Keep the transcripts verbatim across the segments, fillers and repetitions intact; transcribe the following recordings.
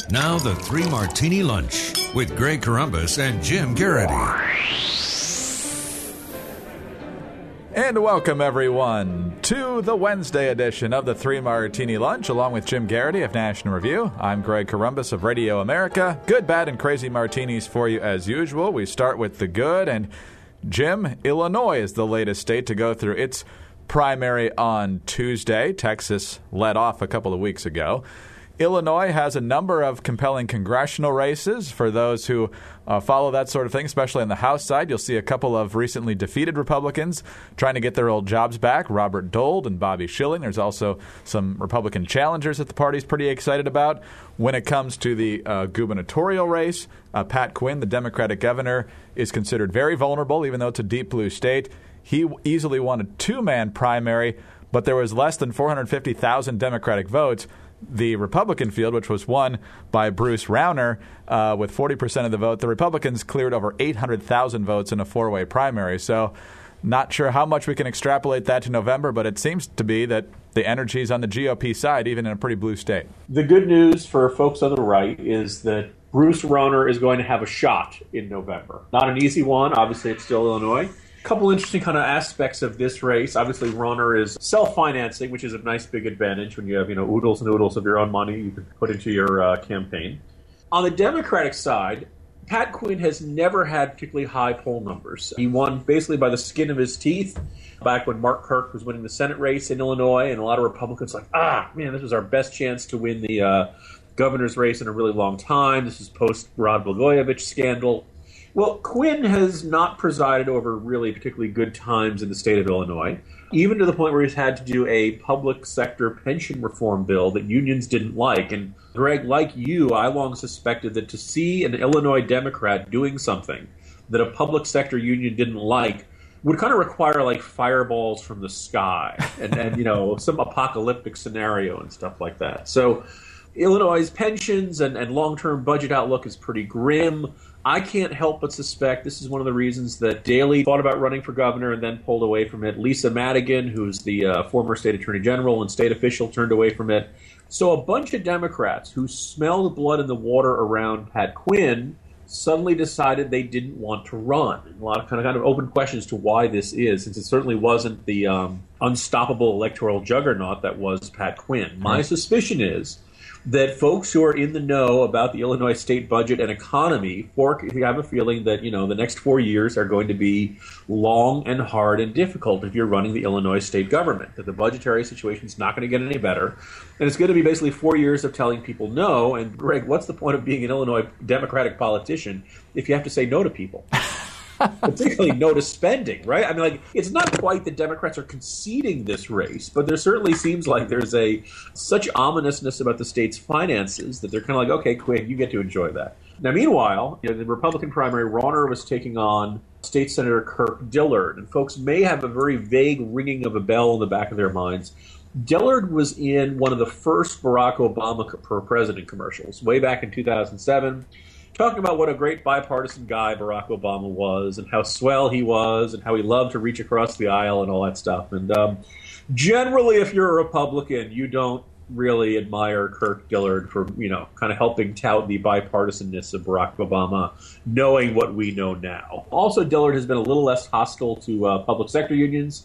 Now the Three Martini Lunch with Greg Corombos and Jim Garrity. And welcome, everyone, to the Wednesday edition of the Three Martini Lunch, along with Jim Garrity of National Review. I'm Greg Corombos of Radio America. Good, bad, and crazy martinis for you as usual. We start with the good, and Jim, Illinois is the latest state to go through its primary on Tuesday. Texas led off a couple of weeks ago. Illinois has a number of compelling congressional races for those who uh, follow that sort of thing, especially on the House side. You'll see a couple of recently defeated Republicans trying to get their old jobs back, Robert Dole and Bobby Schilling. There's also some Republican challengers that the party's pretty excited about. When it comes to the uh, gubernatorial race, uh, Pat Quinn, the Democratic governor, is considered very vulnerable, even though it's a deep blue state. He easily won a two-man primary, but there was less than four hundred fifty thousand Democratic votes. The Republican field, which was won by Bruce Rauner uh, with forty percent of the vote, the Republicans cleared over eight hundred thousand votes in a four-way primary. So not sure how much we can extrapolate that to November, but it seems to be that the energy is on the G O P side, even in a pretty blue state. The good news for folks on the right is that Bruce Rauner is going to have a shot in November. Not an easy one. Obviously, it's still Illinois. A couple interesting kind of aspects of this race. Obviously, Rauner is self-financing, which is a nice big advantage when you have, you know, oodles and oodles of your own money you can put into your uh, campaign. On the Democratic side, Pat Quinn has never had particularly high poll numbers. He won basically by the skin of his teeth back when Mark Kirk was winning the Senate race in Illinois, and a lot of Republicans like, ah, man, this was our best chance to win the uh, governor's race in a really long time. This is post-Rod Blagojevich scandal. Well, Quinn has not presided over really particularly good times in the state of Illinois, even to the point where he's had to do a public sector pension reform bill that unions didn't like. And Greg, like you, I long suspected that to see an Illinois Democrat doing something that a public sector union didn't like would kind of require like fireballs from the sky and, and you know, some apocalyptic scenario and stuff like that. So Illinois' pensions and, and long-term budget outlook is pretty grim. I can't help but suspect this is one of the reasons that Daley thought about running for governor and then pulled away from it. Lisa Madigan, who's the uh, former state attorney general and state official, turned away from it. So a bunch of Democrats who smell the blood in the water around Pat Quinn suddenly decided they didn't want to run. And a lot of kind of kind of open questions to why this is, since it certainly wasn't the um, unstoppable electoral juggernaut that was Pat Quinn. My mm-hmm. suspicion is that folks who are in the know about the Illinois state budget and economy for, have a feeling that, you know, the next four years are going to be long and hard and difficult if you're running the Illinois state government, that the budgetary situation is not going to get any better. And it's going to be basically four years of telling people no. And, Greg, what's the point of being an Illinois Democratic politician if you have to say no to people? Particularly no to spending, right? I mean, like, it's not quite that Democrats are conceding this race, but there certainly seems like there's a such ominousness about the state's finances that they're kind of like, okay, Quinn, you get to enjoy that. Now, meanwhile, you know, the Republican primary, Rauner was taking on State Senator Kirk Dillard, and folks may have a very vague ringing of a bell in the back of their minds. Dillard was in one of the first Barack Obama for president commercials way back in two thousand seven. Talking about what a great bipartisan guy Barack Obama was and how swell he was and how he loved to reach across the aisle and all that stuff. And um, generally, if you're a Republican, you don't really admire Kirk Dillard for, you know, kind of helping tout the bipartisanness of Barack Obama, knowing what we know now. Also, Dillard has been a little less hostile to uh, public sector unions.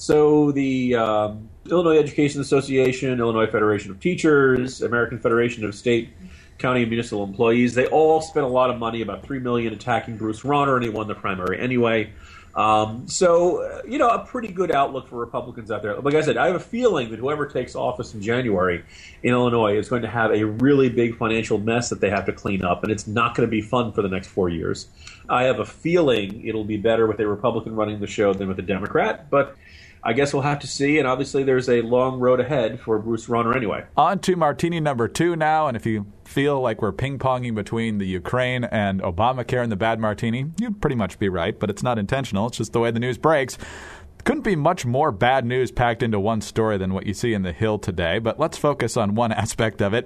So the um, Illinois Education Association, Illinois Federation of Teachers, American Federation of State, County and Municipal Employees, they all spent a lot of money, about three million dollars, attacking Bruce Rauner, and he won the primary anyway. Um, so, uh, you know, a pretty good outlook for Republicans out there. Like I said, I have a feeling that whoever takes office in January in Illinois is going to have a really big financial mess that they have to clean up, and it's not going to be fun for the next four years. I have a feeling it'll be better with a Republican running the show than with a Democrat, but I guess we'll have to see, and obviously there's a long road ahead for Bruce Rauner anyway. On to martini number two now, and if you feel like we're ping-ponging between the Ukraine and Obamacare and the bad martini, you'd pretty much be right, but it's not intentional. It's just the way the news breaks. Couldn't be much more bad news packed into one story than what you see in The Hill today, but let's focus on one aspect of it.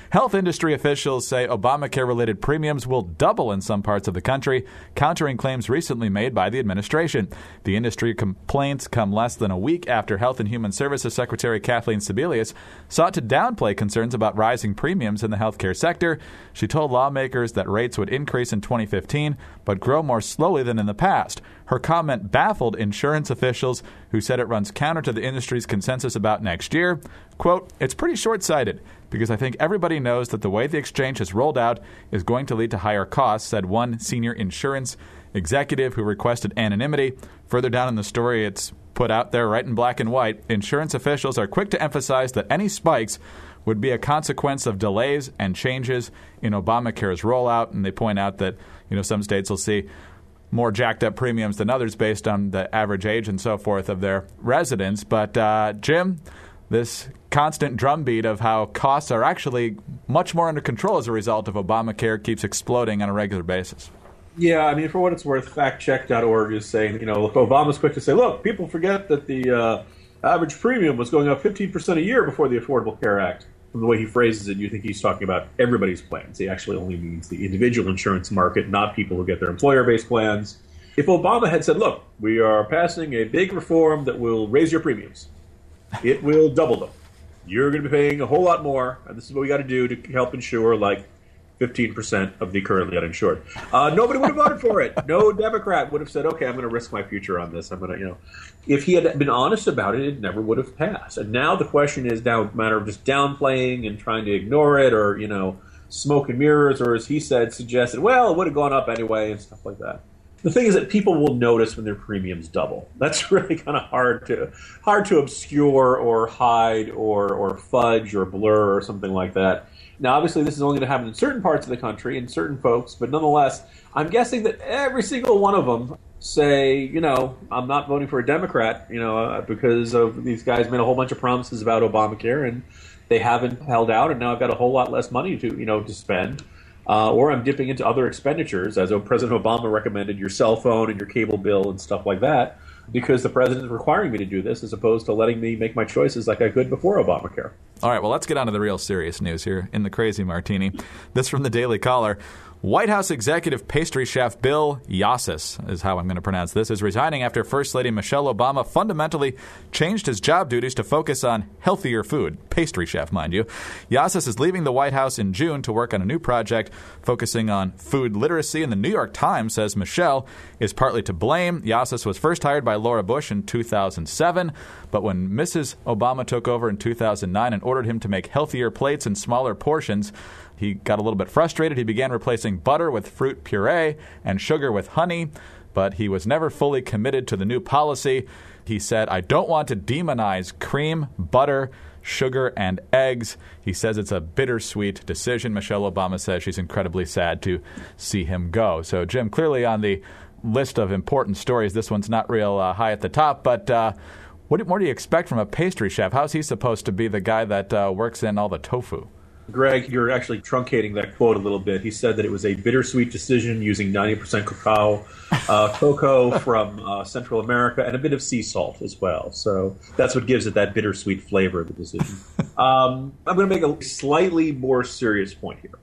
Health industry officials say Obamacare-related premiums will double in some parts of the country, countering claims recently made by the administration. The industry complaints come less than a week after Health and Human Services Secretary Kathleen Sebelius sought to downplay concerns about rising premiums in the healthcare sector. She told lawmakers that rates would increase in twenty fifteen, but grow more slowly than in the past. Her comment baffled insurance officials who said it runs counter to the industry's consensus about next year. Quote, "It's pretty short-sighted because I think everybody knows that the way the exchange has rolled out is going to lead to higher costs," said one senior insurance executive who requested anonymity. Further down in the story, it's put out there right in black and white. Insurance officials are quick to emphasize that any spikes would be a consequence of delays and changes in Obamacare's rollout, and they point out that, you know, some states will see more jacked up premiums than others based on the average age and so forth of their residents. But, uh, Jim, this constant drumbeat of how costs are actually much more under control as a result of Obamacare keeps exploding on a regular basis. Yeah, I mean, for what it's worth, fact check dot org is saying, you know, look, Obama's quick to say, look, people forget that the uh, average premium was going up fifteen percent a year before the Affordable Care Act. From the way he phrases it, you think he's talking about everybody's plans. He actually only means the individual insurance market, not people who get their employer-based plans. If Obama had said, look, we are passing a big reform that will raise your premiums, it will double them. You're going to be paying a whole lot more, and this is what we got to do to help insure, like, fifteen percent of the currently uninsured. Uh, nobody would have voted for it. No Democrat would have said, okay, I'm going to risk my future on this. I'm going to, you know. If he had been honest about it, it never would have passed. And now the question is now a matter of just downplaying and trying to ignore it, or, you know, smoke and mirrors, or as he said, suggested, well, it would have gone up anyway and stuff like that. The thing is that people will notice when their premiums double. That's really kind of hard to hard to obscure or hide or or fudge or blur or something like that. Now, obviously, this is only going to happen in certain parts of the country and certain folks, but nonetheless, I'm guessing that every single one of them say, you know, I'm not voting for a Democrat, you know, uh, because of these guys made a whole bunch of promises about Obamacare and they haven't held out, and now I've got a whole lot less money to, you know, to spend. Uh, or I'm dipping into other expenditures, as President Obama recommended, your cell phone and your cable bill and stuff like that, because the president is requiring me to do this as opposed to letting me make my choices like I could before Obamacare. All right, well, let's get on to the real serious news here in the Crazy Martini. This from the Daily Caller. White House executive pastry chef Bill Yassis, is how I'm going to pronounce this, is resigning after First Lady Michelle Obama fundamentally changed his job duties to focus on healthier food. Pastry chef, mind you. Yassis is leaving the White House in June to work on a new project focusing on food literacy, and the New York Times says Michelle is partly to blame. Yassis was first hired by Laura Bush in two thousand seven, but when Missus Obama took over in two thousand nine and ordered him to make healthier plates and smaller portions, he got a little bit frustrated. He began replacing butter with fruit puree and sugar with honey, but he was never fully committed to the new policy. He said, I don't want to demonize cream, butter, sugar, and eggs. He says it's a bittersweet decision. Michelle Obama says she's incredibly sad to see him go. So, Jim, clearly on the list of important stories, this one's not real uh, high at the top, but uh, what, what do you expect from a pastry chef? How's he supposed to be the guy that uh, works in all the tofu? Greg, you're actually truncating that quote a little bit. He said that it was a bittersweet decision using ninety percent cacao, uh, cocoa from uh, Central America, and a bit of sea salt as well. So that's what gives it that bittersweet flavor of the decision. um, I'm going to make a slightly more serious point here.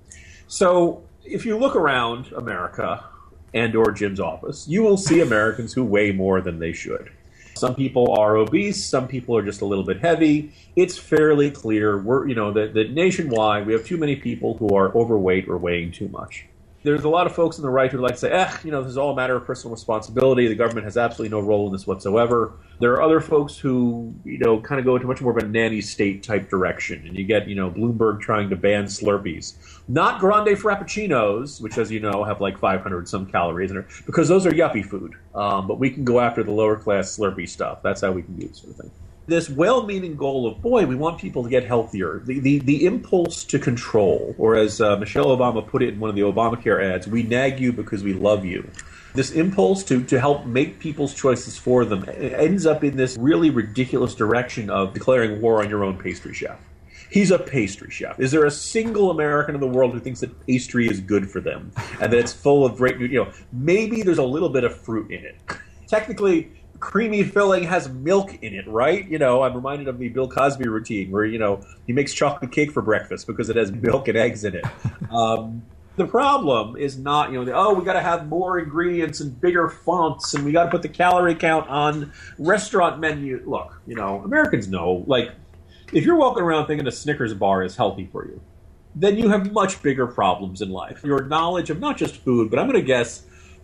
So if you look around America and or Jim's office, you will see Americans who weigh more than they should. Some people are obese. Some people are just a little bit heavy. It's fairly clear we're, you know, that, that nationwide we have too many people who are overweight or weighing too much. There's a lot of folks on the right who like to say, eh, you know, this is all a matter of personal responsibility. The government has absolutely no role in this whatsoever. There are other folks who, you know, kind of go into much more of a nanny state type direction. And you get, you know, Bloomberg trying to ban Slurpees. Not grande frappuccinos, which, as you know, have like five hundred some calories in it, because those are yuppie food. Um, but we can go after the lower class Slurpee stuff. That's how we can do this sort of thing. This well-meaning goal of, boy, we want people to get healthier, the the, the impulse to control, or as uh, Michelle Obama put it in one of the Obamacare ads, we nag you because we love you. This impulse to, to help make people's choices for them ends up in this really ridiculous direction of declaring war on your own pastry chef. He's a pastry chef. Is there a single American in the world who thinks that pastry is good for them and that it's full of great, you know, maybe there's a little bit of fruit in it. Technically, creamy filling has milk in it, right? You know, I'm reminded of the Bill Cosby routine where, you know, he makes chocolate cake for breakfast because it has milk and eggs in it. Um, the problem is not, you know, the, oh, we got to have more ingredients and bigger fonts and we got to put the calorie count on restaurant menu. Look, you know, Americans know, like, if you're walking around thinking a Snickers bar is healthy for you, then you have much bigger problems in life. Your knowledge of not just food, but I'm going to guess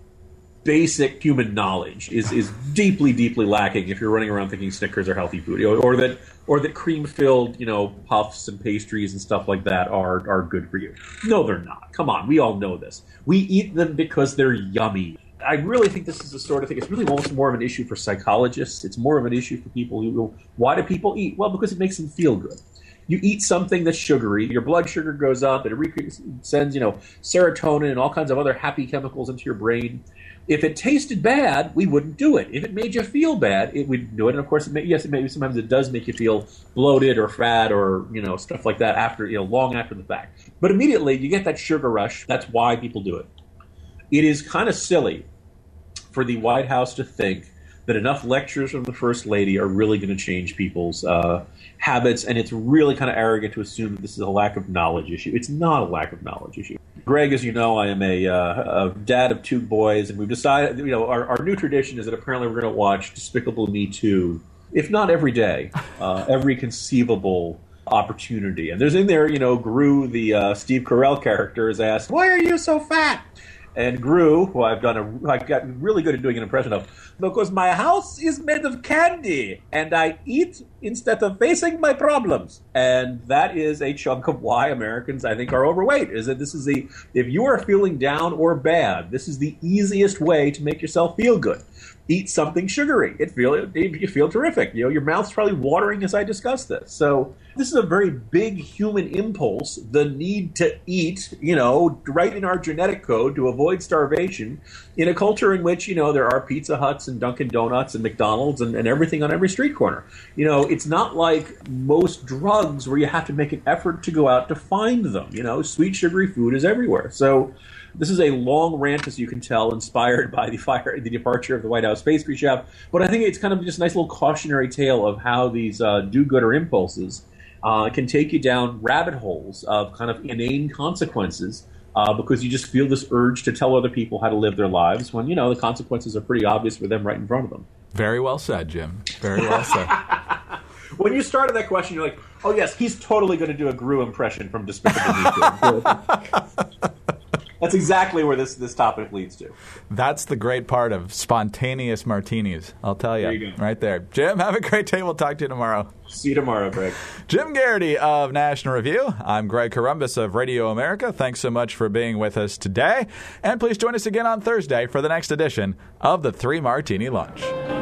basic human knowledge is, is deeply, deeply lacking if you're running around thinking Snickers are healthy food, or, or that or that cream-filled, you know, puffs and pastries and stuff like that are, are good for you. No, they're not. Come on, we all know this. We eat them because they're yummy. I really think this is the sort of thing, it's really almost more of an issue for psychologists. It's more of an issue for people who go, why do people eat? Well, because it makes them feel good. You eat something that's sugary, your blood sugar goes up, and it sends, you know, serotonin and all kinds of other happy chemicals into your brain. If it tasted bad, we wouldn't do it. If it made you feel bad, it would do it. And of course, it may, yes, it may, sometimes it does make you feel bloated or fat or, you know, stuff like that after, you know, long after the fact. But immediately you get that sugar rush. That's why people do it. It is kind of silly for the White House to think that enough lectures from the First Lady are really going to change people's uh, habits, and it's really kind of arrogant to assume that this is a lack of knowledge issue. It's not a lack of knowledge issue. Greg, as you know, I am a, uh, a dad of two boys, and we've decided, you know, our, our new tradition is that apparently we're going to watch Despicable Me two, if not every day, uh, every conceivable opportunity. And there's in there, you know, Gru, the uh, Steve Carell character, is asked, "Why are you so fat?" And Gru, who I've done a, I've gotten really good at doing an impression of, "Because my house is made of candy, and I eat instead of facing my problems." And that is a chunk of why Americans, I think, are overweight, is that this is the, if you are feeling down or bad, this is the easiest way to make yourself feel good. Eat something sugary. It feel you feel terrific. You know, your mouth's probably watering as I discuss this. So this is a very big human impulse, the need to eat, you know, right in our genetic code to avoid starvation in a culture in which, you know, there are Pizza Huts and Dunkin' Donuts and McDonald's and, and everything on every street corner. You know, it's not like most drugs where you have to make an effort to go out to find them. You know, sweet, sugary food is everywhere. So this is a long rant, as you can tell, inspired by the fire, the departure of the White House pastry chef. But I think it's kind of just a nice little cautionary tale of how these uh, do-gooder impulses uh, can take you down rabbit holes of kind of inane consequences uh, because you just feel this urge to tell other people how to live their lives when, you know, the consequences are pretty obvious for them right in front of them. Very well said, Jim. Very well said. When you started that question, you're like, oh, yes, he's totally going to do a Gru impression from Despicable Me. That's exactly where this, this topic leads to. That's the great part of spontaneous martinis, I'll tell you. There you go. Right there. Jim, have a great day. We'll talk to you tomorrow. See you tomorrow, Greg. Jim Garrity of National Review. I'm Greg Corombos of Radio America. Thanks so much for being with us today. And please join us again on Thursday for the next edition of the Three Martini Lunch.